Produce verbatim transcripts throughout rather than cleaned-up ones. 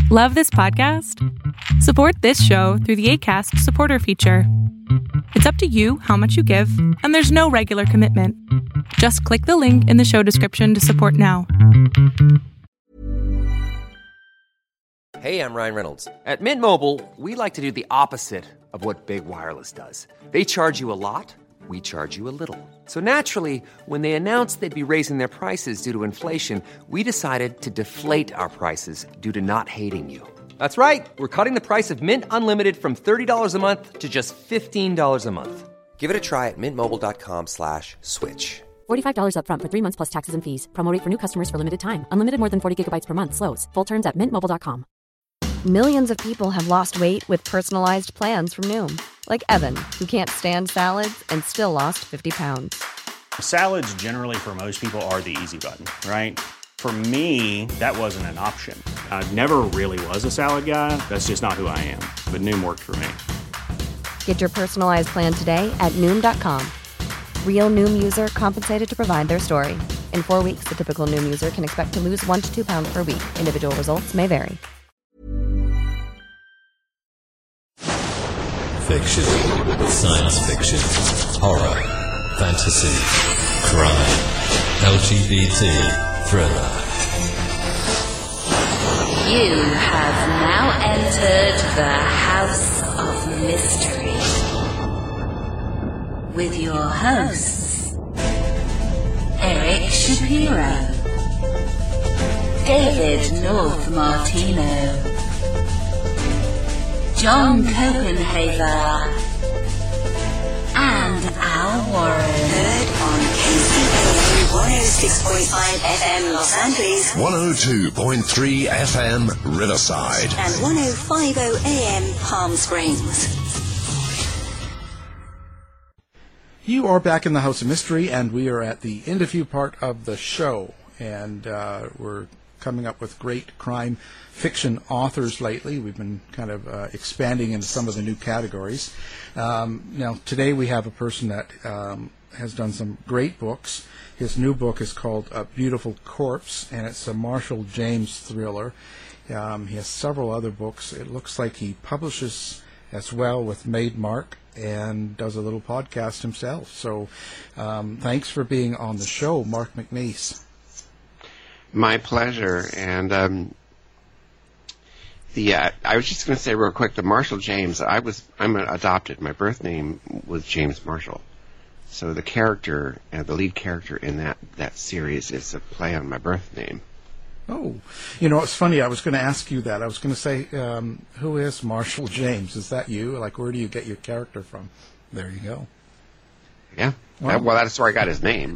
Love this podcast? Support this show through the Acast supporter feature. It's up to you how much you give, and there's no regular commitment. Just click the link in the show description to support now. Hey, I'm Ryan Reynolds. At Mint Mobile, we like to do the opposite of what Big Wireless does. They charge you a lot, we charge you a little. So naturally, when they announced they'd be raising their prices due to inflation, we decided to deflate our prices due to not hating you. That's right. We're cutting the price of Mint Unlimited from thirty dollars a month to just fifteen dollars a month. Give it a try at mintmobile.com slash switch. forty-five dollars up front for three months plus taxes and fees. Promo rate for new customers for limited time. Unlimited more than forty gigabytes per month. Slows full terms at mint mobile dot com. Millions of people have lost weight with personalized plans from Noom. Like Evan, who can't stand salads and still lost fifty pounds. Salads generally for most people are the easy button, right? For me, that wasn't an option. I never really was a salad guy. That's just not who I am. But Noom worked for me. Get your personalized plan today at Noom dot com. Real Noom user compensated to provide their story. In four weeks, the typical Noom user can expect to lose one to two pounds per week. Individual results may vary. Fiction, science fiction, horror, fantasy, crime, L G B T, thriller. You have now entered the House of Mystery with your hosts, Eric Shapiro, David North Martino, John Copenhaver, and Al Warren. Heard on K C A one oh six point five F M Los Angeles, one oh two point three F M Riverside, and one oh five point oh A M Palm Springs. You are back in the House of Mystery, and we are at the interview part of the show, and uh, we're coming up with great crime fiction authors lately. We've been kind of uh, expanding into some of the new categories. Um, now, today we have a person that um, has done some great books. His new book is called A Beautiful Corpse, and it's a Marshall James thriller. Um, he has several other books. It looks like he publishes as well with Maidmark and does a little podcast himself. So um, thanks for being on the show, Mark McNeice. My pleasure. And um, the uh, I was just going to say real quick, the Marshall James, I was I'm adopted. My birth name was James Marshall. So the character, uh, the lead character in that, that series is a play on my birth name. Oh, you know, it's funny. I was going to ask you that. I was going to say, um, who is Marshall James? Is that you? Like, where do you get your character from? There you go. Yeah. Well, that, well that's where I got his name.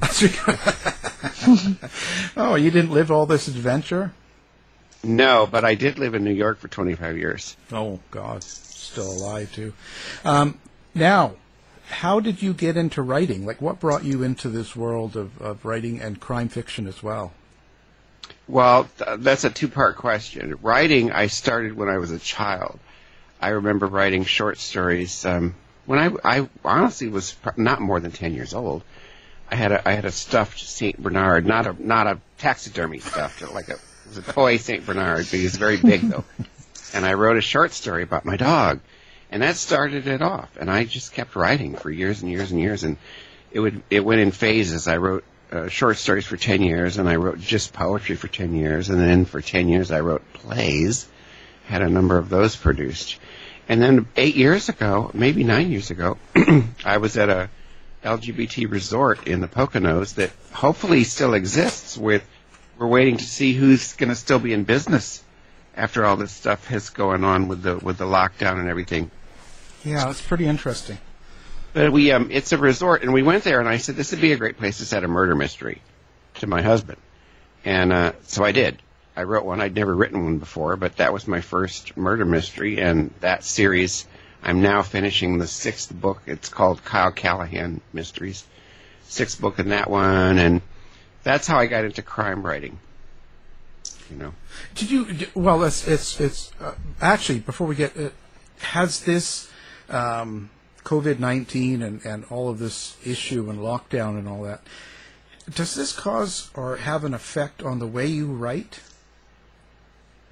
Oh, you didn't live all this adventure? No, but I did live in New York for twenty-five years. Oh, God. Still alive, too. Um, now, how did you get into writing? Like, what brought you into this world of, of writing and crime fiction as well? Well, th- that's a two-part question. Writing, I started when I was a child. I remember writing short stories um, when I, I honestly was pr- not more than ten years old. I had a I had a stuffed Saint Bernard, not a not a taxidermy stuffed, like a it was a toy Saint Bernard, but he was very big though. And I wrote a short story about my dog, and that started it off. And I just kept writing for years and years and years, and it would it went in phases. I wrote uh, short stories for ten years, and I wrote just poetry for ten years, and then for ten years I wrote plays. Had a number of those produced. And then eight years ago, maybe nine years ago, I was at a L G B T resort in the Poconos that hopefully still exists. With we're waiting to see who's going to still be in business after all this stuff has going on with the with the lockdown and everything. Yeah, it's pretty interesting. But we um, it's a resort, and we went there, and I said this would be a great place to set a murder mystery to my husband, and uh, so I did. I wrote one. I'd never written one before, but that was my first murder mystery, and that series, I'm now finishing the sixth book. It's called Kyle Callahan Mysteries. Sixth book in that one, and that's how I got into crime writing. You know. Did you? Well, it's it's it's uh, actually before we get, uh, has this um, COVID nineteen and and all of this issue and lockdown and all that, does this cause or have an effect on the way you write?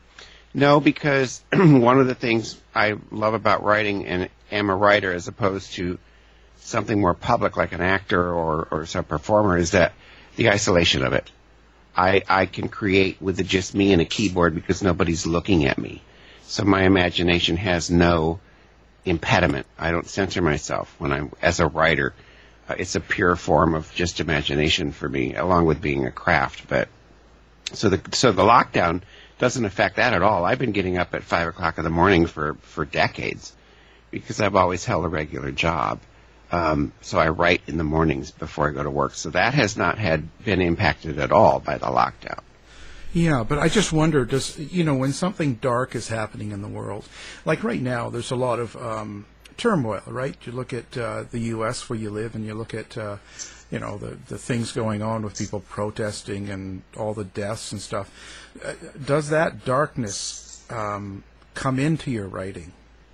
No, because one of the things I love about writing and am a writer as opposed to something more public like an actor or, or some performer is that the isolation of it. I, I can create with just me and a keyboard because nobody's looking at me. So my imagination has no impediment. I don't censor myself when I'm, as a writer. Uh, it's a pure form of just imagination for me, along with being a craft. But so the so the lockdown doesn't affect that at all. I've been getting up at five o'clock in the morning for, for decades because I've always held a regular job. Um, so I write in the mornings before I go to work. So that has not had been impacted at all by the lockdown. Yeah, but I just wonder, does, you know, when something dark is happening in the world, like right now, there's a lot of um, turmoil, right? You look at uh, the U S where you live, and you look at, uh, you know, the, the things going on with people protesting and all the deaths and stuff. Uh, does that darkness um, come into your writing?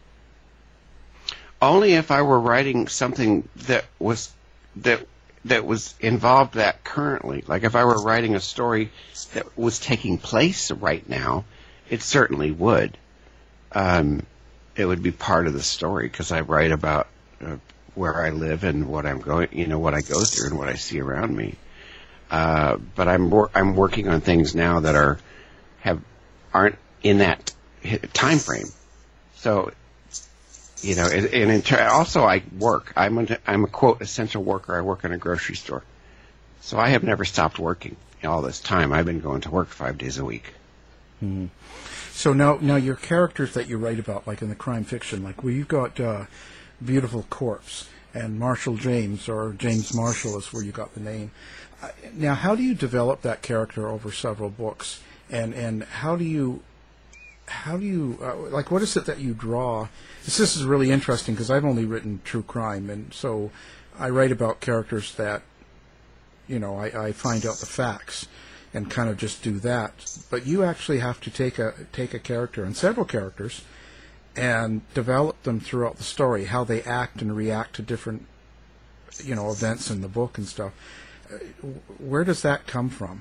Only if I were writing something that was that that was involved that currently. Like if I were writing a story that was taking place right now, it certainly would. Um, it would be part of the story because I write about uh, where I live and what I'm going, you know, what I go through and what I see around me. Uh, but I'm wor- I'm working on things now that are have aren't in that time frame. So, you know, and, and in ter- also I work. I'm a, I'm a quote essential worker. I work in a grocery store, so I have never stopped working all this time. I've been going to work five days a week. Mm-hmm. So now, now your characters that you write about, like in the crime fiction, like well, you've got uh, Beautiful Corpse and Marshall James, or James Marshall is where you got the name. Uh, now, how do you develop that character over several books, and and how do you how do you uh, like what is it that you draw? This, this is really interesting because I've only written true crime, and so I write about characters that, you know, I, I find out the facts and kind of just do that. But you actually have to take a take a character and several characters and develop them throughout the story, how they act and react to different, you know, events in the book and stuff. Where does that come from?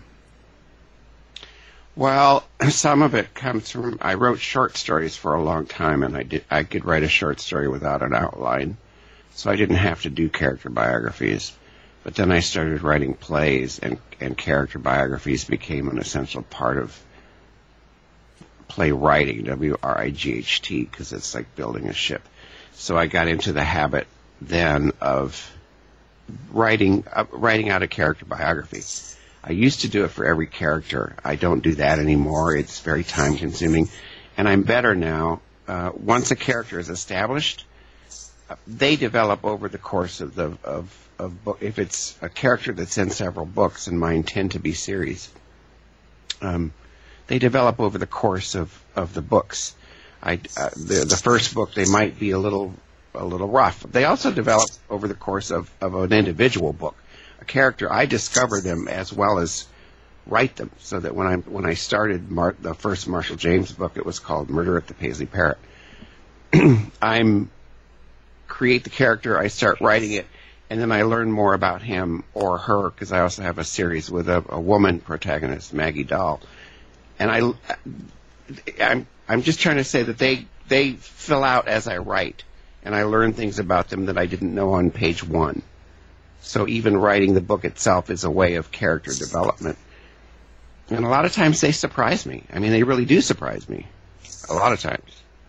Well, some of it comes from, I wrote short stories for a long time, and I did I could write a short story without an outline, so I didn't have to do character biographies. But then I started writing plays, and, and character biographies became an essential part of playwriting, W R I G H T, because it's like building a ship. So I got into the habit then of writing uh, writing out a character biography. I used to do it for every character. I don't do that anymore. It's very time-consuming. And I'm better now. Uh, once a character is established, uh, they develop over the course of the of, of book. If it's a character that's in several books, and mine tend to be series, um, they develop over the course of, of the books. I, uh, the, the first book, they might be a little a little rough. They also develop over the course of, of an individual book. A character, I discover them as well as write them, so that when I when I started Mar- the first Marshall James book, it was called Murder at the Paisley Parrot. I'm create the character, I start writing it, and then I learn more about him or her, because I also have a series with a, a woman protagonist, Maggie Dahl, and I I'm I'm just trying to say that they they fill out as I write, and I learn things about them that I didn't know on page one. So even writing the book itself is a way of character development. And a lot of times they surprise me. I mean, they really do surprise me. A lot of times.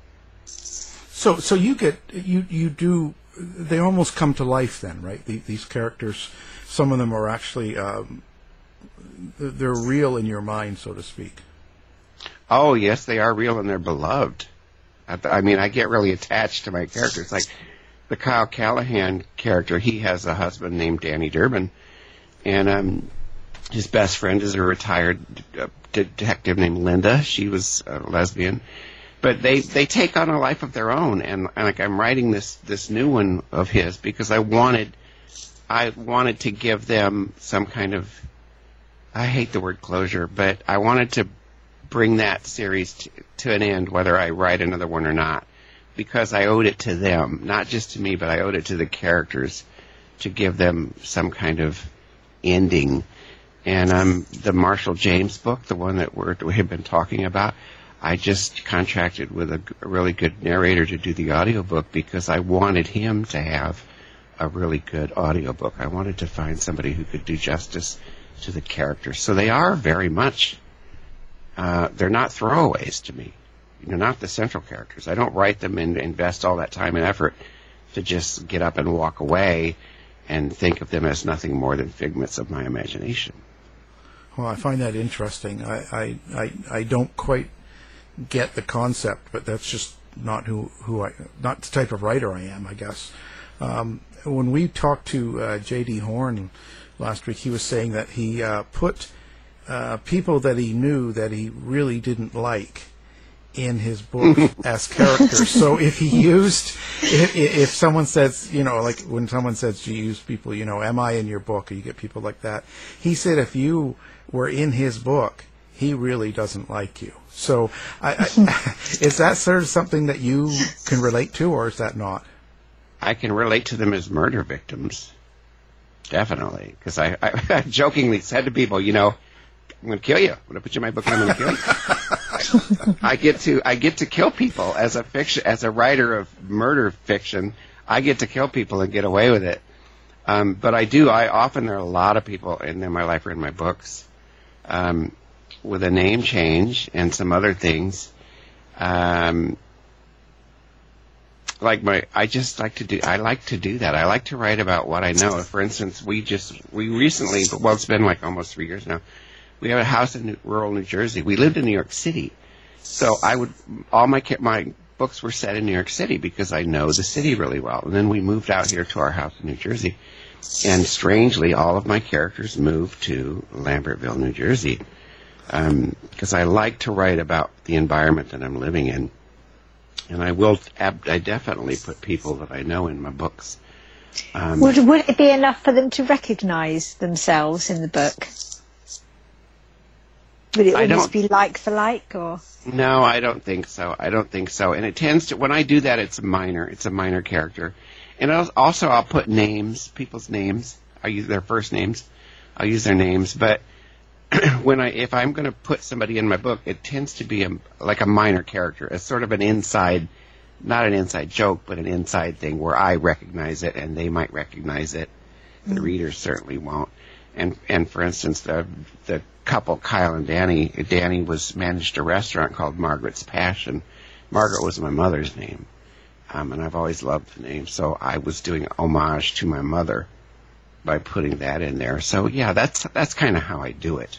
So so you get, you, you do, they almost come to life then, right? The, these characters, some of them are actually, um, they're real in your mind, so to speak. Oh, yes, they are real and they're beloved. I, I mean, I get really attached to my characters. Like, the Kyle Callahan character, he has a husband named Danny Durbin, and um, his best friend is a retired uh, detective named Linda. She was a lesbian, but they, they take on a life of their own, and, and like I'm writing this this new one of his because I wanted I wanted to give them some kind of, I hate the word closure, but I wanted to bring that series to, to an end, whether I write another one or not. Because I owed it to them, not just to me, but I owed it to the characters to give them some kind of ending. And um, the Marshall James book, the one that we're, we have been talking about, I just contracted with a, a really good narrator to do the audiobook because I wanted him to have a really good audiobook. I wanted to find somebody who could do justice to the characters. So they are very much, uh, they're not throwaways to me. They're not the central characters. I don't write them and invest all that time and effort to just get up and walk away and think of them as nothing more than figments of my imagination. Well, I find that interesting. I, I, I, I don't quite get the concept, but that's just not who, who I, not the type of writer I am, I guess. Um, when we talked to uh, J D Horn last week, he was saying that he uh, put uh, people that he knew that he really didn't like in his book as characters. So if he used, if, if someone says, you know, like when someone says, do you use people, you know, am I in your book? Or you get people like that. He said if you were in his book, he really doesn't like you. So I, I, is that sort of something that you can relate to, or is that not? I can relate to them as murder victims. Definitely. Because I, I, I jokingly said to people, you know, I'm going to kill you. I'm going to put you in my book and I'm going to kill you. I get to I get to kill people as a fiction as a writer of murder fiction. I get to kill people and get away with it. Um, but I do. I often there are a lot of people in, in my life or in my books um, with a name change and some other things. Um, like my, I just like to do. I like to do that. I like to write about what I know. For instance, we just we recently, well, it's been like almost three years now. We have a house in New, rural New Jersey. We lived in New York City, so I would all my my books were set in New York City because I know the city really well. And then we moved out here to our house in New Jersey, and strangely, all of my characters moved to Lambertville, New Jersey, because um, I like to write about the environment that I'm living in, and I will. I definitely put people that I know in my books. Um, would would it be enough for them to recognise themselves in the book? Would it almost be like for like, or? No, I don't think so. I don't think so. And it tends to, when I do that, it's minor. It's a minor character. And I'll, also I'll put names, people's names. I'll use their first names. I'll use their names. But when I, if I'm going to put somebody in my book, it tends to be a, like a minor character, as sort of an inside, not an inside joke, but an inside thing where I recognize it and they might recognize it. The mm-hmm. readers certainly won't. And and for instance, the the couple, Kyle and Danny, Danny was managed a restaurant called Margaret's Passion. Margaret was my mother's name, um, and I've always loved the name. So I was doing homage to my mother by putting that in there. So yeah, that's that's kind of how I do it.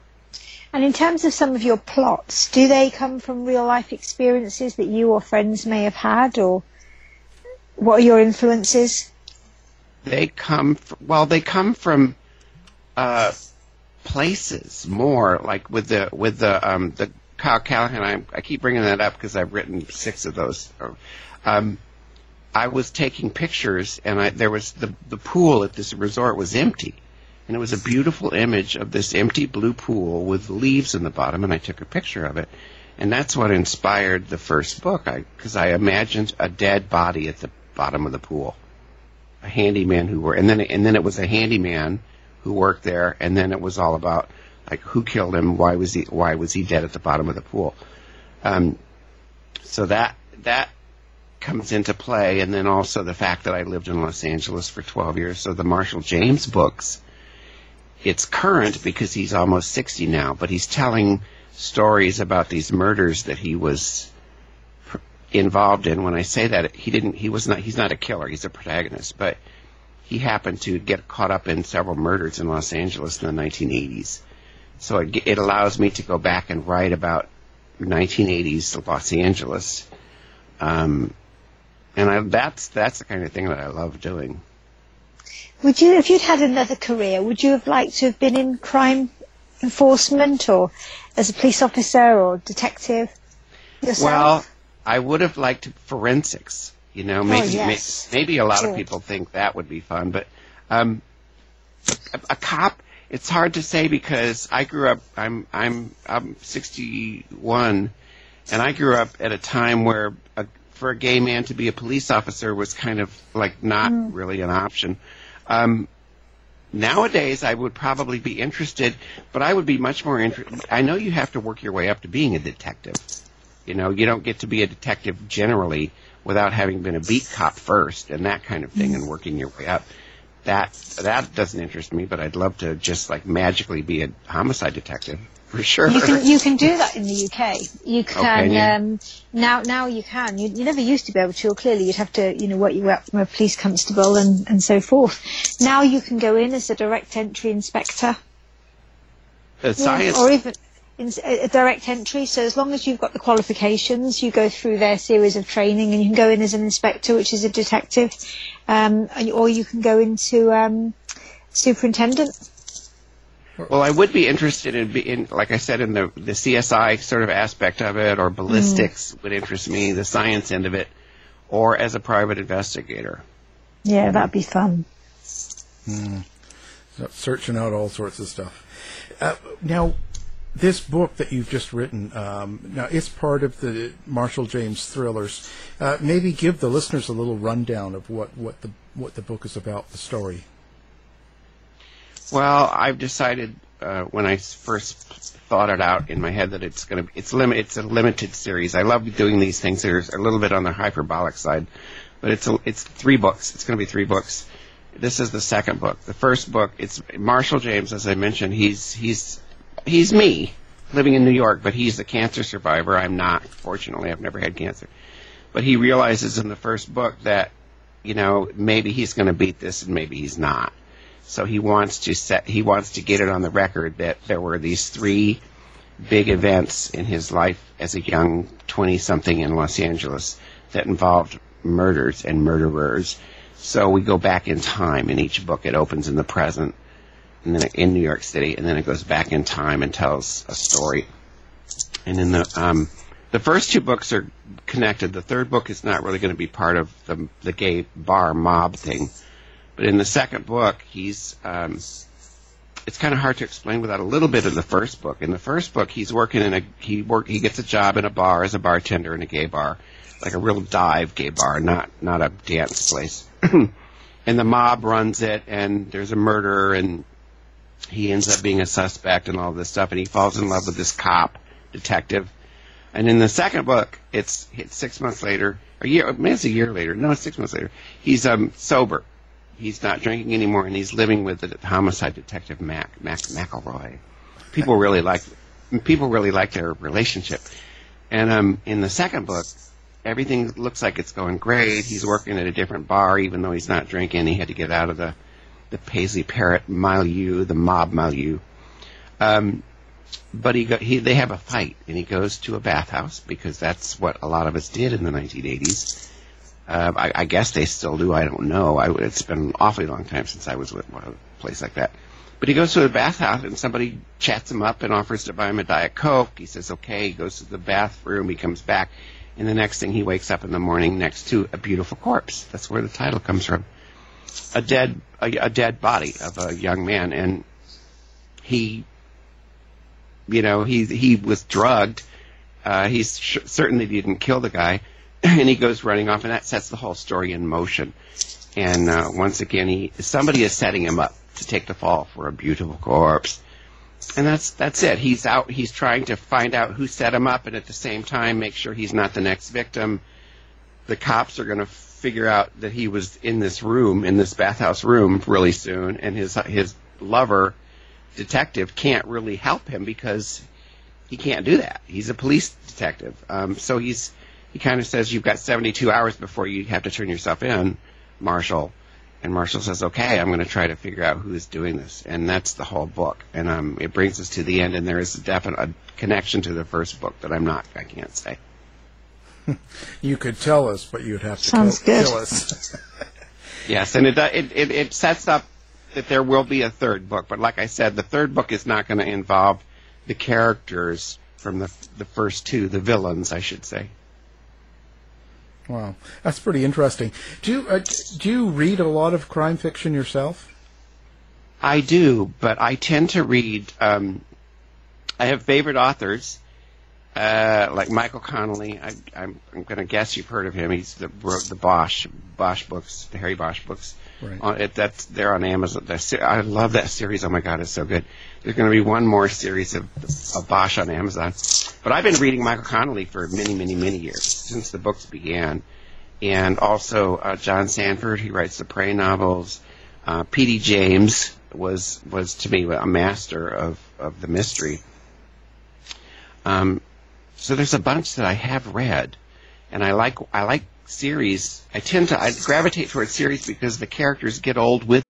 And in terms of some of your plots, do they come from real life experiences that you or friends may have had, or what are your influences? They come from, well, they come from. Uh, places more like with the with the um, the Kyle Callahan. I, I keep bringing that up because I've written six of those. Um, I was taking pictures, and I, there was the the pool at this resort was empty, and it was a beautiful image of this empty blue pool with leaves in the bottom, and I took a picture of it, and that's what inspired the first book. I because I imagined a dead body at the bottom of the pool, a handyman who were, and then and then it was a handyman who worked there, and then it was all about like who killed him, why was he why was he dead at the bottom of the pool. Um, so that that comes into play, and then also the fact that I lived in Los Angeles for twelve years. So the Marshall James books, it's current because he's almost sixty now, but he's telling stories about these murders that he was involved in. When I say that, he didn't he was not he's not a killer, he's a protagonist, but he happened to get caught up in several murders in Los Angeles in the nineteen eighties. So it, it allows me to go back and write about nineteen eighties Los Angeles. Um, and I, that's that's the kind of thing that I love doing. Would you, if you'd had another career, would you have liked to have been in crime enforcement or as a police officer or detective yourself? Well, I would have liked forensics. You know, maybe oh, yes. may, maybe a lot sure. of people think that would be fun, but um, a, a cop. It's hard to say because I grew up. I'm I'm I'm sixty-one, and I grew up at a time where a, for a gay man to be a police officer was kind of like not mm. really an option. Um, nowadays I would probably be interested, but I would be much more interested. I know you have to work your way up to being a detective. You know, you don't get to be a detective generally without having been a beat cop first and that kind of thing, and working your way up. That that doesn't interest me, but I'd love to just like magically be a homicide detective for sure. You can you can do that in the U K. You can, okay, yeah. um, now now you can. You, you never used to be able to. Or clearly, you'd have to you know work your way up from a police constable and and so forth. Now you can go in as a direct entry inspector. The science, yeah, or even in, a direct entry. So as long as you've got the qualifications, you go through their series of training, and you can go in as an inspector, which is a detective, um, and, or you can go into um, superintendent. Well, I would be interested in, in, like I said, in the the C S I sort of aspect of it, or ballistics mm. would interest me, the science end of it, or as a private investigator. Yeah, that'd be fun. Mm. So searching out all sorts of stuff. Uh, now, this book that you've just written, um, now it's part of the Marshall James thrillers. Uh, maybe give the listeners a little rundown of what, what the what the book is about, the story. Well, I've decided uh, when I first thought it out in my head that it's going to it's lim- it's a limited series. I love doing these things. There's a little bit on the hyperbolic side, but it's a, it's three books. It's going to be three books. This is the second book. The first book, it's Marshall James, as I mentioned. He's he's he's me living in New York, but he's a cancer survivor. I'm not. Fortunately, I've never had cancer. But he realizes in the first book that, you know, maybe he's going to beat this and maybe he's not. So he wants to set, he wants to get it on the record that there were these three big events in his life as a young twenty-something in Los Angeles that involved murders and murderers. So we go back in time. In each book, it opens in the present, and then in New York City, and then it goes back in time and tells a story. And in the um, the first two books are connected. The third book is not really going to be part of the the gay bar mob thing. But in the second book, he's, um, it's kind of hard to explain without a little bit of the first book. In the first book, he's working in a, he work, he gets a job in a bar as a bartender in a gay bar, like a real dive gay bar, not, not a dance place. And the mob runs it, and there's a murder, and he ends up being a suspect and all this stuff, and he falls in love with this cop, detective. And in the second book, it's, it's six months later, or year, maybe it's a year later, no, it's six months later, he's, um, sober. He's not drinking anymore, and he's living with the homicide detective Mac, Mac McElroy. People really like people really like their relationship. And um, in the second book, everything looks like it's going great. He's working at a different bar, even though he's not drinking. He had to get out of the the Paisley Parrot milieu, the mob milieu. Um, but he, go, he they have a fight, and he goes to a bathhouse because that's what a lot of us did in the nineteen eighties. Uh, I, I guess they still do. I don't know. I, it's been an awfully long time since I was with a place like that. But he goes to a bathhouse, and somebody chats him up and offers to buy him a Diet Coke. He says, okay. He goes to the bathroom. He comes back. And the next thing, he wakes up in the morning next to a beautiful corpse. That's where the title comes from. A dead, a, a dead body of a young man. And he, you know, he, he was drugged. Uh, he's sh- certainly didn't kill the guy. And he goes running off, and that sets the whole story in motion. And uh, once again, he somebody is setting him up to take the fall for a beautiful corpse. And that's that's it. He's out. He's trying to find out who set him up, and at the same time, make sure he's not the next victim. The cops are going to figure out that he was in this room, in this bathhouse room, really soon, and his his lover, detective, can't really help him because he can't do that. He's a police detective. Um, so he's He kind of says, you've got seventy-two hours before you have to turn yourself in, Marshall. And Marshall says, okay, I'm going to try to figure out who is doing this. And that's the whole book. And um, it brings us to the end, and there is a definite a connection to the first book that I'm not, I can't say. You could tell us, but you'd have to Sounds kill, good. kill us. Yes, and it, it, it, it sets up that there will be a third book. But like I said, the third book is not going to involve the characters from the the first two, the villains, I should say. Wow, that's pretty interesting. Do you, uh, do you read a lot of crime fiction yourself? I do, but I tend to read. Um, I have favorite authors, uh, like Michael Connelly. I, I'm, I'm going to guess you've heard of him. He's the wrote the Bosch Bosch books, the Harry Bosch books. Right. Uh, it, that's they're on Amazon. They're, I love that series. Oh my God, it's so good. There's going to be one more series of, of Bosch on Amazon. But I've been reading Michael Connelly for many, many, many years, since the books began. And also uh, John Sanford, he writes the Prey novels. Uh, P D James was was to me a master of, of the mystery. Um, so there's a bunch that I have read, and I like I like series. I tend to I gravitate towards series because the characters get old with.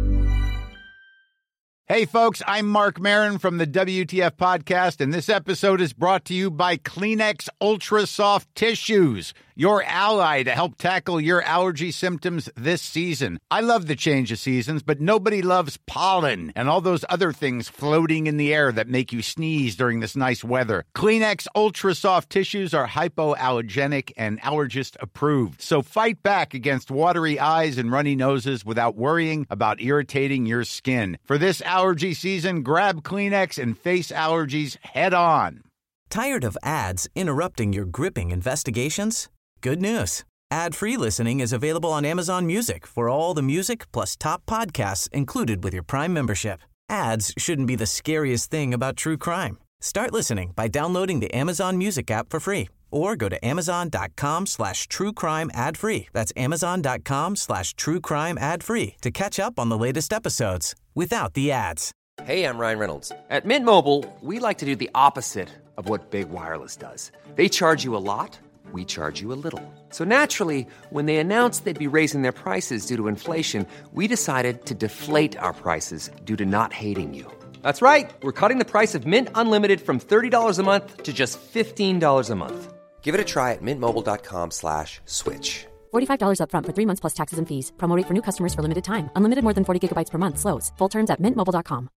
Hey, folks, I'm Mark Maron from the W T F Podcast, and this episode is brought to you by Kleenex Ultra Soft Tissues, your ally to help tackle your allergy symptoms this season. I love the change of seasons, but nobody loves pollen and all those other things floating in the air that make you sneeze during this nice weather. Kleenex Ultra Soft Tissues are hypoallergenic and allergist approved, so fight back against watery eyes and runny noses without worrying about irritating your skin. For this allergy season, grab Kleenex and face allergies head on. Tired of ads interrupting your gripping investigations? Good news. Ad-free listening is available on Amazon Music for all the music plus top podcasts included with your Prime membership. Ads shouldn't be the scariest thing about true crime. Start listening by downloading the Amazon Music app for free or go to amazon.com slash true crime ad free. That's amazon.com slash true crime ad free to catch up on the latest episodes without the ads. Hey, I'm Ryan Reynolds. At Mint Mobile, we like to do the opposite of what Big Wireless does. They charge you a lot. We charge you a little. So naturally, when they announced they'd be raising their prices due to inflation, we decided to deflate our prices due to not hating you. That's right. We're cutting the price of Mint Unlimited from thirty dollars a month to just fifteen dollars a month. Give it a try at mintmobile.com slash switch. forty-five dollars up front for three months plus taxes and fees. Promo rate for new customers for limited time. Unlimited more than forty gigabytes per month. Slows full terms at mint mobile dot com.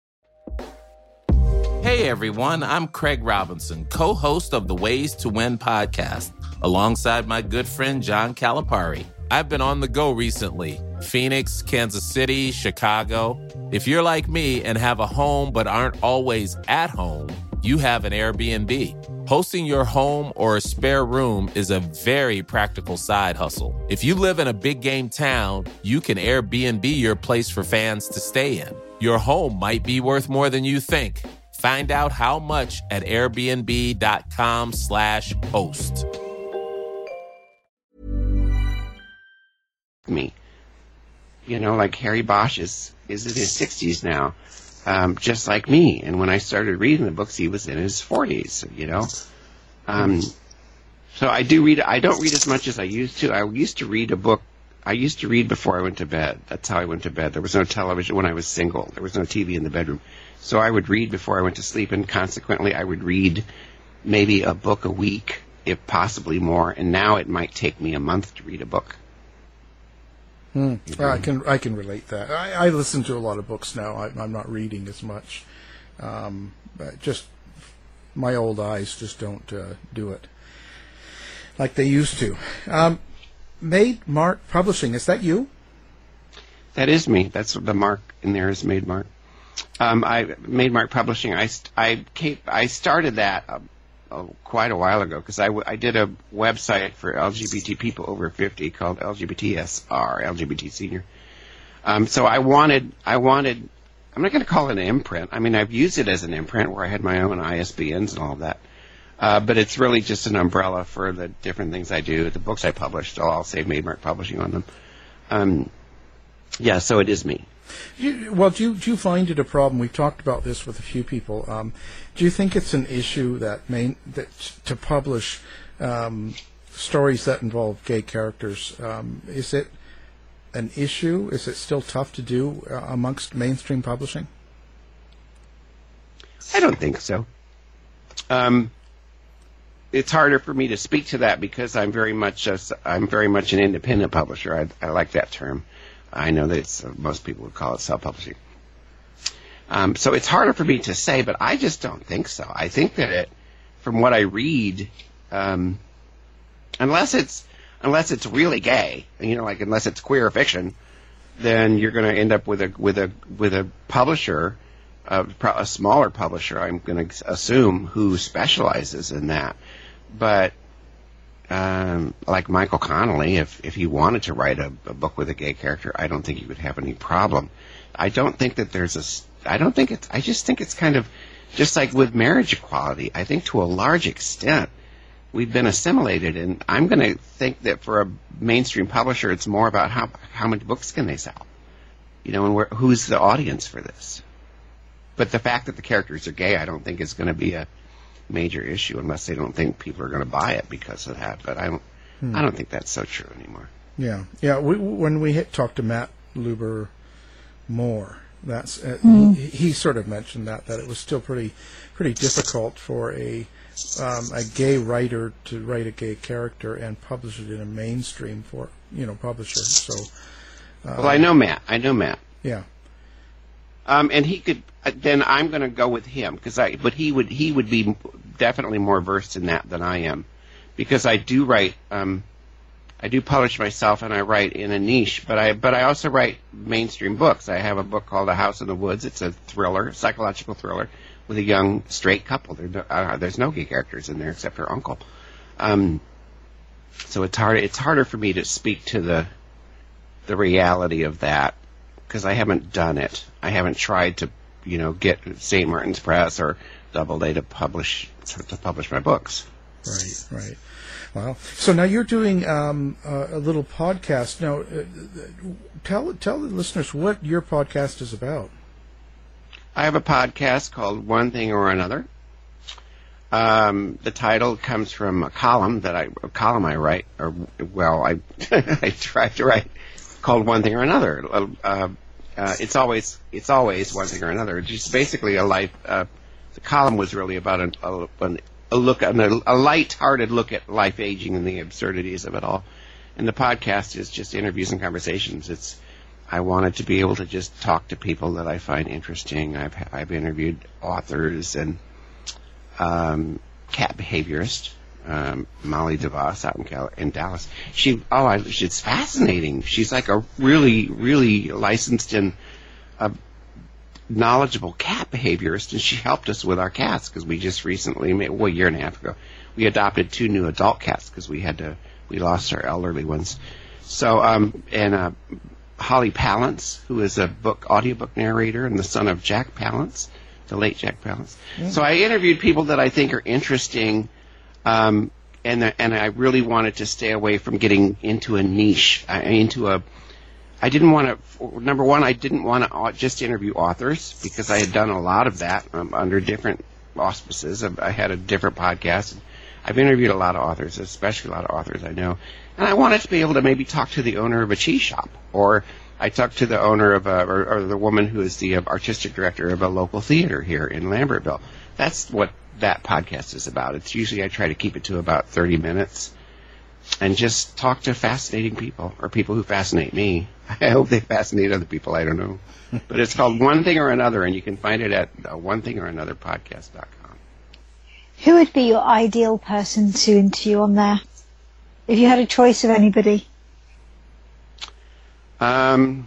Hey everyone, I'm Craig Robinson, co-host of the Ways to Win podcast, alongside my good friend John Calipari. I've been on the go recently. Phoenix, Kansas City, Chicago. If you're like me and have a home but aren't always at home, you have an Airbnb. Hosting your home or a spare room is a very practical side hustle. If you live in a big game town, you can Airbnb your place for fans to stay in. Your home might be worth more than you think. Find out how much at airbnb.com slash host. Me. You know, like Harry Bosch is, is in his sixties now, um, just like me. And when I started reading the books, he was in his forties, you know. Um, so I do read, I don't read as much as I used to. I used to read a book, I used to read before I went to bed. That's how I went to bed. There was no television when I was single. There was no T V in the bedroom. So I would read before I went to sleep, and consequently I would read maybe a book a week, if possibly more. And now it might take me a month to read a book. Hmm. Well, I can I can relate that. I, I listen to a lot of books now. I, I'm not reading as much. Um, but just my old eyes just don't uh, do it like they used to. Um, Made Mark Publishing, is that you? That is me. That's the mark in there is Made Mark. Um, I Made Mark Publishing. I I came, I started that uh, uh, quite a while ago because I, w- I did a website for L G B T people over fifty called L G B T S R, L G B T Senior. Um, so I wanted I wanted I'm not going to call it an imprint. I mean, I've used it as an imprint where I had my own I S B Ns and all of that. Uh, but it's really just an umbrella for the different things I do. The books I published, I'll, I'll say Made Mark Publishing on them. Um, yeah, so it is me. You, well, do you, do you find it a problem? We've talked about this with a few people. Um, do you think it's an issue that main that to publish um, stories that involve gay characters? Um, is it an issue? Is it still tough to do uh, amongst mainstream publishing? I don't think so. Um, it's harder for me to speak to that because I'm very much a, I'm very much an independent publisher. I, I like that term. I know that it's, uh, most people would call it self-publishing. Um, so it's harder for me to say, but I just don't think so. I think that it, from what I read, um, unless it's unless it's really gay, you know, like unless it's queer fiction, then you're going to end up with a with a with a publisher, uh, a smaller publisher. I'm going to assume who specializes in that, but. Um, Um, like Michael Connelly, if if he wanted to write a, a book with a gay character, I don't think he would have any problem. I don't think that there's a. I don't think it's. I just think it's kind of just like with marriage equality. I think to a large extent we've been assimilated, and I'm going to think that for a mainstream publisher, it's more about how how many books can they sell, you know, and where, who's the audience for this. But the fact that the characters are gay, I don't think is going to be a major issue unless they don't think people are going to buy it because of that. But I don't. Hmm. I don't think that's so true anymore. Yeah, yeah. We, when we hit, talked to Matt Luber more, that's uh, mm. he, he sort of mentioned that that it was still pretty pretty difficult for a um, a gay writer to write a gay character and publish it in a mainstream for you know publisher. So, uh, well, I know Matt. I know Matt. Yeah. Um, and he could. Uh, then I'm going to go with him because I. But he would. He would be definitely more versed in that than I am, because I do write. Um, I do publish myself, and I write in a niche. But I. But I also write mainstream books. I have a book called A House in the Woods. It's a thriller, psychological thriller, with a young straight couple. There, no, uh, there's no gay characters in there except her uncle. Um, so it's hard. It's harder for me to speak to the the reality of that because I haven't done it. I haven't tried to, you know, get Saint Martin's Press or Doubleday to publish to publish my books. Right, right. Wow. So now you're doing um, uh, a little podcast. Now, uh, tell tell the listeners what your podcast is about. I have a podcast called One Thing or Another. Um, the title comes from a column that I a column I write, or well, I I try to write called One Thing or Another. Uh, uh, it's always it's always one thing or another. It's just basically a life. Uh, the column was really about an, a, an, a look, a, a light-hearted look at life aging and the absurdities of it all. And the podcast is just interviews and conversations. It's I wanted to be able to just talk to people that I find interesting. I've I've interviewed authors and um, cat behaviorists. Um, Molly DeVos out in, Cal- in Dallas. She, oh, I, she's fascinating. She's like a really, really licensed and uh, knowledgeable cat behaviorist, and she helped us with our cats because we just recently, well, a year and a half ago, we adopted two new adult cats because we had to, we lost our elderly ones. So, um, and uh, Holly Palance, who is a book audiobook narrator and the son of Jack Palance, the late Jack Palance. Mm-hmm. So I interviewed people that I think are interesting. Um, and the, and I really wanted to stay away from getting into a niche, uh, into a. I didn't want to. Number one, I didn't want to just interview authors because I had done a lot of that um, under different auspices. I had a different podcast. I've interviewed a lot of authors, especially a lot of authors I know, and I wanted to be able to maybe talk to the owner of a cheese shop, or I talked to the owner of a, or, or the woman who is the uh, artistic director of a local theater here in Lambertville. That's what that podcast is about. It's usually I try to keep it to about thirty minutes and just talk to fascinating people or people who fascinate me. I hope they fascinate other people. I don't know. But it's called One Thing or Another, and you can find it at uh, one thing or another podcast dot com. Who would be your ideal person to interview on there if you had a choice of anybody? Um...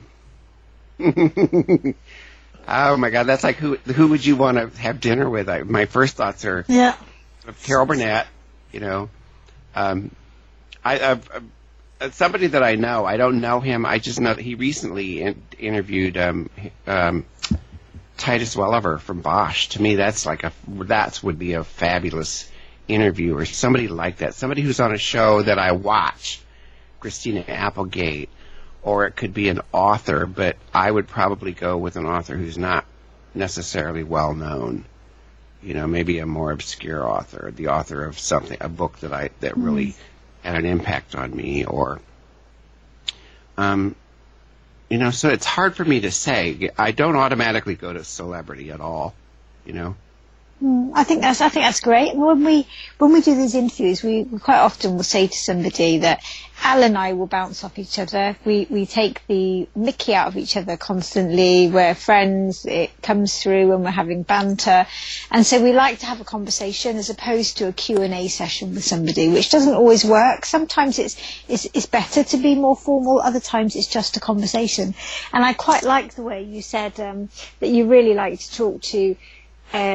Oh my God, that's like who who would you want to have dinner with? I, my first thoughts are yeah. Carol Burnett, you know, um, I uh, uh, somebody that I know. I don't know him. I just know that he recently in, interviewed um, um, Titus Welliver from Bosch. To me, that's like a that would be a fabulous interview, or somebody like that. Somebody who's on a show that I watch, Christina Applegate. Or it could be an author, but I would probably go with an author who's not necessarily well known. You know, maybe a more obscure author, the author of something, a book that I that really mm. had an impact on me, or, um, you know, so it's hard for me to say. I don't automatically go to celebrity at all. You know. I think that's I think that's great. When we when we do these interviews, we, we quite often will say to somebody that Al and I will bounce off each other. We we take the mickey out of each other constantly. We're friends. It comes through when we're having banter, and so we like to have a conversation as opposed to a Q and A session with somebody, which doesn't always work. Sometimes it's it's it's better to be more formal. Other times it's just a conversation. And I quite like the way you said um, that you really like to talk to. Uh,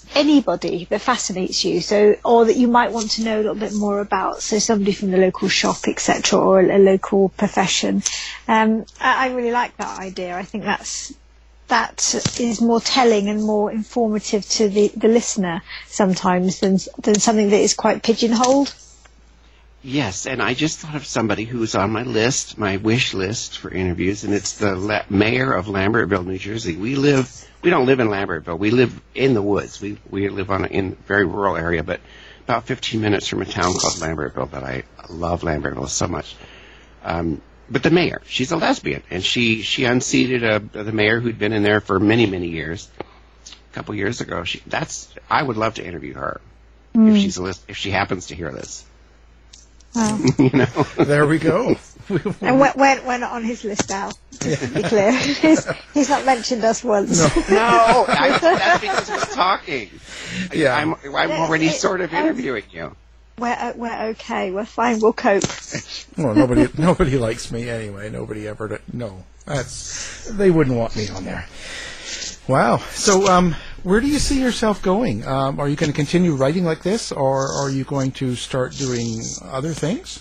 anybody that fascinates you, so or that you might want to know a little bit more about. So somebody from the local shop, et cetera, or a, a local profession. Um, I, I really like that idea. I think that's that is more telling and more informative to the, the listener sometimes than than something that is quite pigeonholed. Yes, and I just thought of somebody who's on my list, my wish list for interviews, and it's the La- mayor of Lambertville, New Jersey. We live, we don't live in Lambertville. We live in the woods. We we live on a in a very rural area, but about fifteen minutes from a town called Lambertville. But I love Lambertville so much. Um, but the mayor, she's a lesbian, and she she unseated a, the mayor who'd been in there for many many years. A couple years ago, she that's I would love to interview her mm. if she's a list, if she happens to hear this. Wow. You know, there we go. And we're, we're, we're not on his list now, just to be clear. he's, he's not mentioned us once. No, no I, that's because we're talking. Yeah. I'm, I'm already it, sort of interviewing you. We're, uh, we're okay. We're fine. We'll cope. Well, nobody nobody likes me anyway. Nobody ever, did. no. That's, they wouldn't want me on there. Wow. So, um, where do you see yourself going? Um, are you going to continue writing like this, or are you going to start doing other things?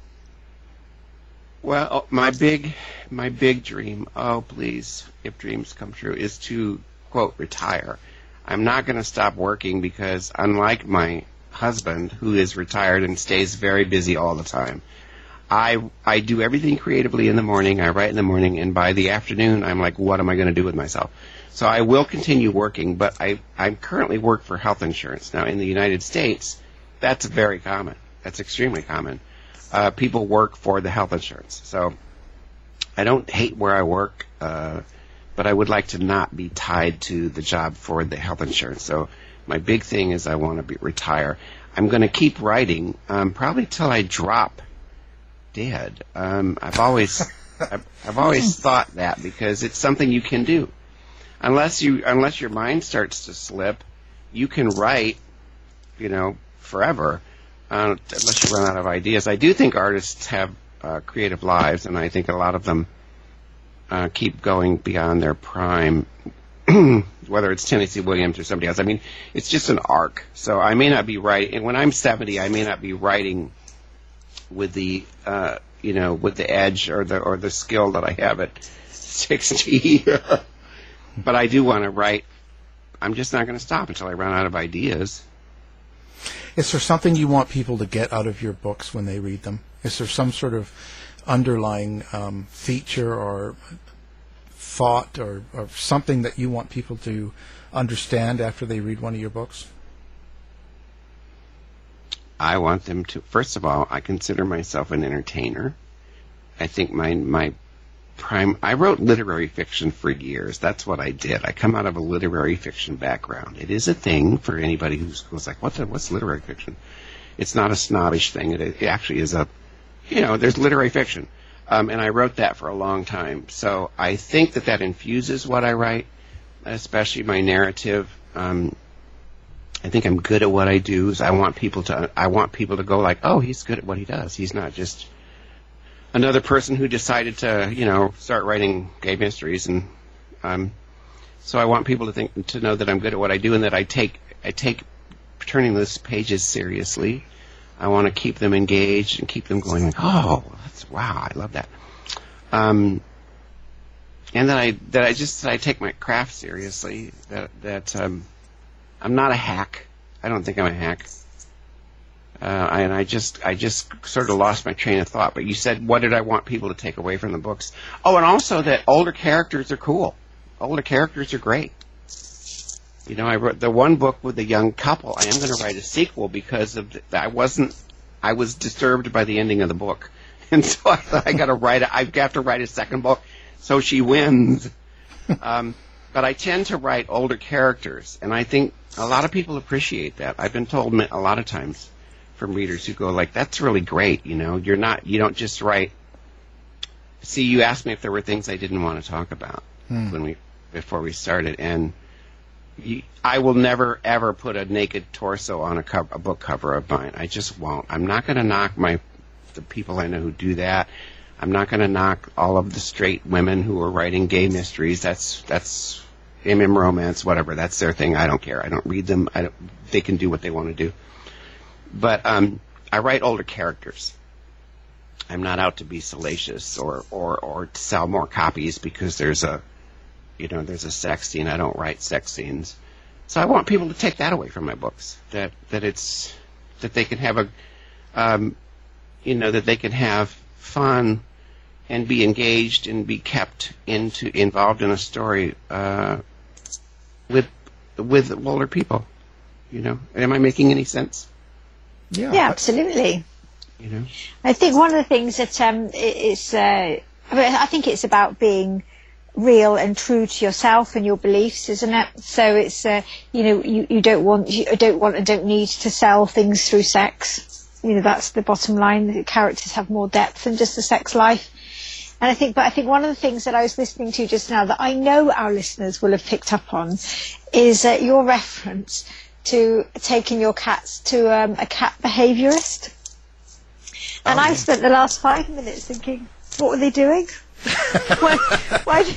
Well, my big, my big dream, oh please, if dreams come true, is to, quote, retire. I'm not going to stop working because unlike my husband, who is retired and stays very busy all the time, I, I do everything creatively in the morning, I write in the morning, and by the afternoon, I'm like, what am I going to do with myself? So I will continue working, but I, I currently work for health insurance. Now, in the United States, that's very common. That's extremely common. Uh, people work for the health insurance. So I don't hate where I work, uh, but I would like to not be tied to the job for the health insurance. So my big thing is I want to be, retire. I'm going to keep writing um, probably till I drop dead. Um, I've always I've, I've always thought that because it's something you can do. Unless you, unless your mind starts to slip, you can write, you know, forever, uh, unless you run out of ideas. I do think artists have uh, creative lives, and I think a lot of them uh, keep going beyond their prime, whether it's Tennessee Williams or somebody else. I mean, it's just an arc. So I may not be writing, and when I'm seventy, I may not be writing with the, uh, you know, with the edge or the or the skill that I have at sixty. But I do want to write. I'm just not going to stop until I run out of ideas. Is there something you want people to get out of your books when they read them? Is there some sort of underlying um, feature or thought or, or something that you want people to understand after they read one of your books? I want them to, first of all, I consider myself an entertainer. I think my my prime, I wrote literary fiction for years. That's what I did. I come out of a literary fiction background. It is a thing for anybody who's, who's like, what the, what's literary fiction? It's not a snobbish thing. It, it actually is a, you know, there's literary fiction. Um, and I wrote that for a long time. So I think that that infuses what I write, especially my narrative. Um, I think I'm good at what I do. So I want people to, I want people to go like, oh, he's good at what he does. He's not just another person who decided to, you know, start writing gay mysteries. And um, so I want people to think, to know that I'm good at what I do and that I take, I take turning those pages seriously. I want to keep them engaged and keep them going like, oh, that's, wow, I love that. Um, and that I, that I just, that I take my craft seriously, that, that, um, I'm not a hack. I don't think I'm a hack. Uh, and I just, I just sort of lost my train of thought. But you said, what did I want people to take away from the books? Oh, and also that older characters are cool. Older characters are great. You know, I wrote the one book with the young couple. I am going to write a sequel because of the, I wasn't, I was disturbed by the ending of the book, and so I thought I got to write. A, I have to write a second book, so she wins. Um, but I tend to write older characters, and I think a lot of people appreciate that. I've been told a lot of times from readers who go like, "That's really great." You know, you're not, you don't just write. See, you asked me if there were things I didn't want to talk about hmm. when we before we started, and you, I will never ever put a naked torso on a, cover, a book cover of mine. I just won't. I'm not going to knock my the people I know who do that. I'm not going to knock all of the straight women who are writing gay mysteries. That's that's M M romance, whatever. That's their thing. I don't care. I don't read them. I don't, they can do what they want to do. But um, I write older characters. I'm not out to be salacious or, or, or to sell more copies because there's a, you know, there's a sex scene. I don't write sex scenes. So I want people to take that away from my books. That that it's that they can have a, um, you know, that they can have fun and be engaged and be kept into involved in a story uh, with with older people. You know, am I making any sense? Yeah, yeah, absolutely. You know, I think one of the things that um, is, uh, I mean, I think it's about being real and true to yourself and your beliefs, isn't it? So it's, uh, you know, you, you don't want, you don't want and don't need to sell things through sex. You know, that's the bottom line. The characters have more depth than just a sex life. And I think, but I think one of the things that I was listening to just now that I know our listeners will have picked up on is uh, your reference to taking your cats to um, a cat behaviourist. And oh, I spent the last five minutes thinking, what were they doing? why, why did,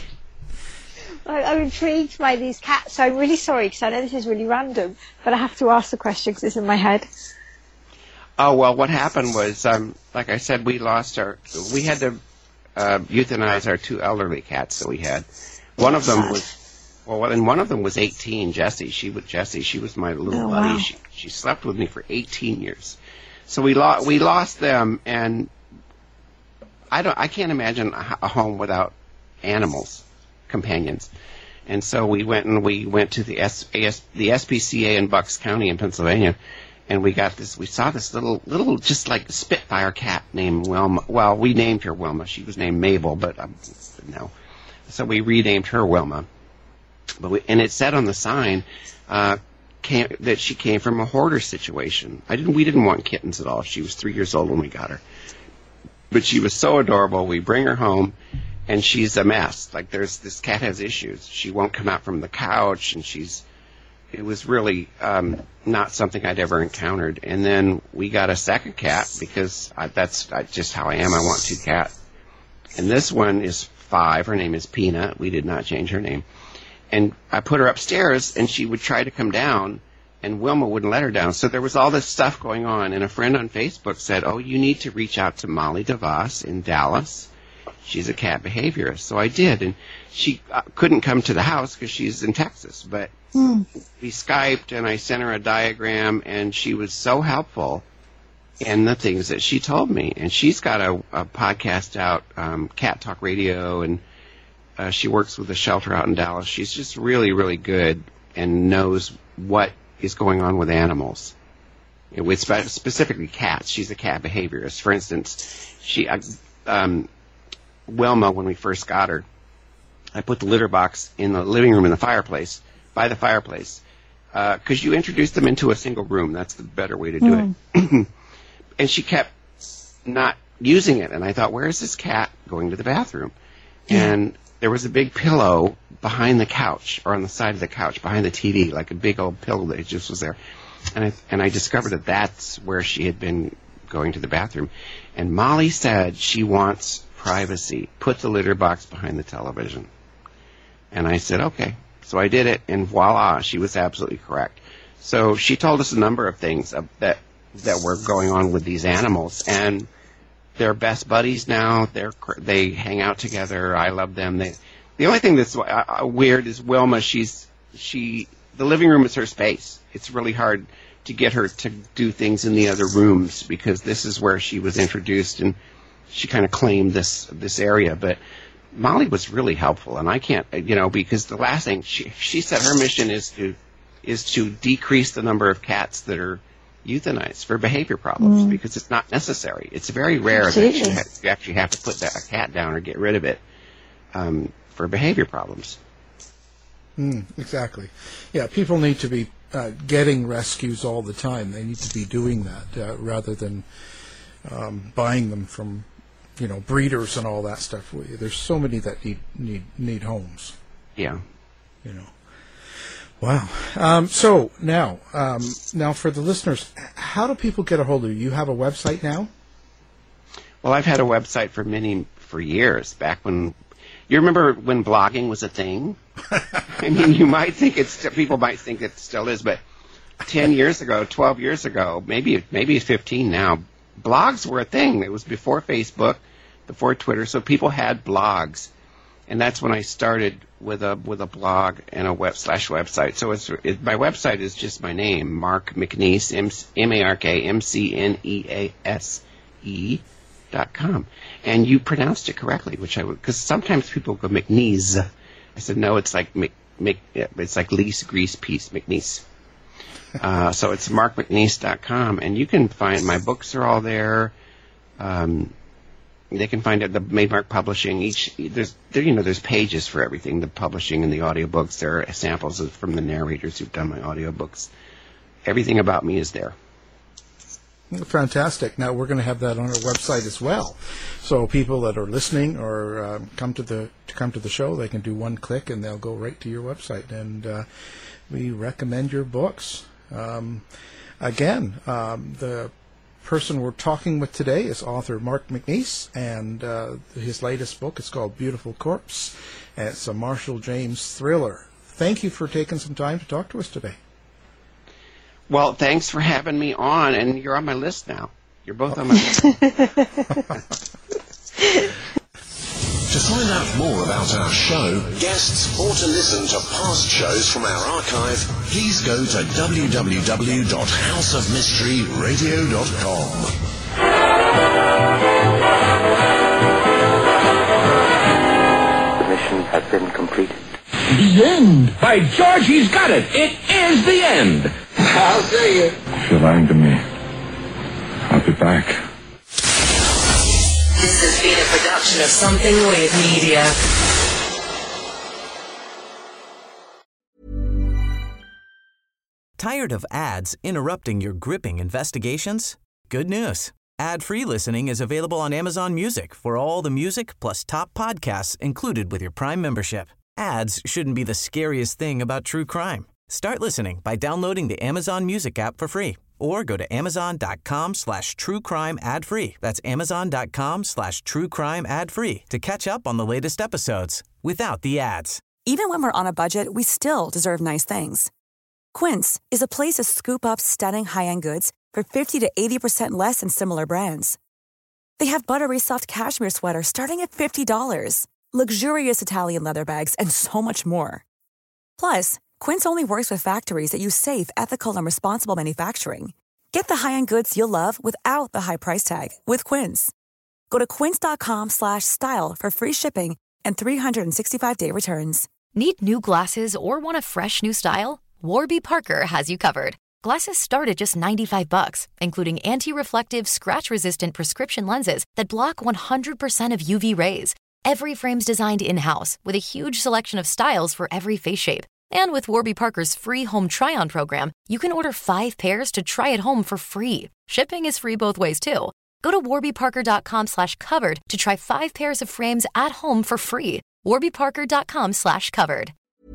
I'm intrigued by these cats. So I'm really sorry because I know this is really random, but I have to ask the question because it's in my head. Oh, well, what happened was, um, like I said, we lost our, we had to uh, euthanize our two elderly cats that we had. One of them was, well, and one of them was eighteen, Jessie. She was Jessie. She was my little oh, buddy. Wow. She, she slept with me for eighteen years. So we lost we lost them, and I don't I can't imagine a, a home without animals, companions. And so we went and we went to the S, AS, the S P C A in Bucks County in Pennsylvania, and we got this. We saw this little little just like Spitfire cat named Wilma. Well, we named her Wilma. She was named Mabel, but um, no. So we renamed her Wilma. But we, and it said on the sign. Uh, Came, that she came from a hoarder situation. I didn't. We didn't want kittens at all. She was three years old when we got her, but she was so adorable. We bring her home, and she's a mess. Like there's this cat has issues. She won't come out from the couch, and she's. It was really um, not something I'd ever encountered. And then we got a second cat because I, that's I, just how I am. I want two cats. And this one is five. Her name is Peanut. We did not change her name. And I put her upstairs, and she would try to come down, and Wilma wouldn't let her down. So there was all this stuff going on, and a friend on Facebook said, oh, you need to reach out to Molly DeVos in Dallas. She's a cat behaviorist. So I did, and she uh, couldn't come to the house because she's in Texas. But mm. we Skyped, and I sent her a diagram, and she was so helpful in the things that she told me. And she's got a, a podcast out, um, Cat Talk Radio, and Uh, she works with a shelter out in Dallas. She's just really, really good and knows what is going on with animals, you know, with spe- specifically cats. She's a cat behaviorist. For instance, she, uh, um, Wilma, when we first got her, I put the litter box in the living room in the fireplace, by the fireplace, because uh, you introduce them into a single room. That's the better way to do mm. it. And she kept not using it, and I thought, where is this cat going to the bathroom? Yeah. And there was a big pillow behind the couch, or on the side of the couch, behind the T V, like a big old pillow that just was there. And I, and I discovered that that's where she had been going to the bathroom. And Molly said she wants privacy. Put the litter box behind the television. And I said, okay. So I did it, and voila, she was absolutely correct. So she told us a number of things uh, that that were going on with these animals, and they're best buddies now. They're they hang out together. I love them. They, the only thing that's uh, weird is Wilma. She's she the living room is her space. It's really hard to get her to do things in the other rooms because this is where she was introduced, and she kind of claimed this this area. But Molly was really helpful, and I can't you know because the last thing she she said her mission is to is to decrease the number of cats that are euthanized for behavior problems mm. because it's not necessary. It's very rare Absolutely. that you, ha- you actually have to put that, a cat down or get rid of it um, for behavior problems. Mm, exactly. Yeah, people need to be uh, getting rescues all the time. They need to be doing that uh, rather than um, buying them from, you know, breeders and all that stuff. There's so many that need need need homes. Yeah. You know. Wow. Um, so now, um, now for the listeners, how do people get a hold of you? You have a website now? Well, I've had a website for many for years. Back when you remember when blogging was a thing. I mean, you might think it's people might think it still is, but ten years ago, twelve years ago, maybe maybe fifteen now, blogs were a thing. It was before Facebook, before Twitter, so people had blogs, and that's when I started with a with a blog and a web slash website. So it's it, my website is just my name, Mark McNeese, M A R K M C N E A S E dot com, and you pronounced it correctly, which I would, because sometimes people go McNeese. I said no, it's like Mc, Mc it's like lease, grease, piece, McNeese. Uh, so it's mark mcneese dot com, and you can find my books are all there. Um, they can find it the Maidmark Publishing. Each there's there you know there's pages for everything, the publishing and the audiobooks. There are samples of, from the narrators who've done my audiobooks. Everything about me is there. Fantastic. Now we're going to have that on our website as well. So people that are listening or uh, come to the to come to the show, they can do one click and they'll go right to your website. And uh, we recommend your books. Um, again, um, the person we're talking with today is author Mark McNeese, and uh, his latest book is called Beautiful Corpse, and it's a Marshall James thriller. Thank you for taking some time to talk to us today. Well, thanks for having me on, and you're on my list now. You're both on my list. To find out more about our show, guests, or to listen to past shows from our archive, please go to w w w dot house of mystery radio dot com. The mission has been completed. The end! By George, he's got it! It is the end! I'll see you. If you're lying to me, I'll be back. This has been a production of Something Weird Media. Tired of ads interrupting your gripping investigations? Good news. Ad-free listening is available on Amazon Music for all the music plus top podcasts included with your Prime membership. Ads shouldn't be the scariest thing about true crime. Start listening by downloading the Amazon Music app for free or go to amazon.com slash true crime ad free. That's amazon.com slash true crime ad free to catch up on the latest episodes without the ads. Even when we're on a budget, we still deserve nice things. Quince is a place to scoop up stunning high-end goods for fifty to eighty percent less than similar brands. They have buttery soft cashmere sweaters starting at fifty dollars, luxurious Italian leather bags, and so much more. Plus, Quince only works with factories that use safe, ethical, and responsible manufacturing. Get the high-end goods you'll love without the high price tag with Quince. Go to quince.com slash style for free shipping and three sixty-five day returns. Need new glasses or want a fresh new style? Warby Parker has you covered. Glasses start at just ninety-five bucks, including anti-reflective, scratch-resistant prescription lenses that block one hundred percent of U V rays. Every frame's designed in-house with a huge selection of styles for every face shape. And with Warby Parker's free home try-on program, you can order five pairs to try at home for free. Shipping is free both ways, too. Go to warbyparker.com slash covered to try five pairs of frames at home for free. warbyparker.com slash covered.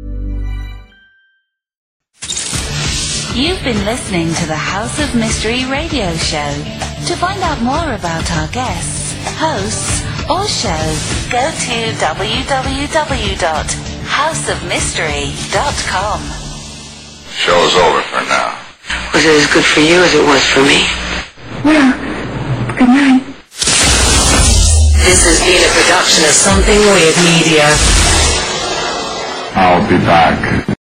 You've been listening to the House of Mystery radio show. To find out more about our guests, hosts, or shows, go to w w w dot house of mystery dot com. Show's over for now. Was it as good for you as it was for me? Well, good night. This has been a production of Something Weird Media. I'll be back.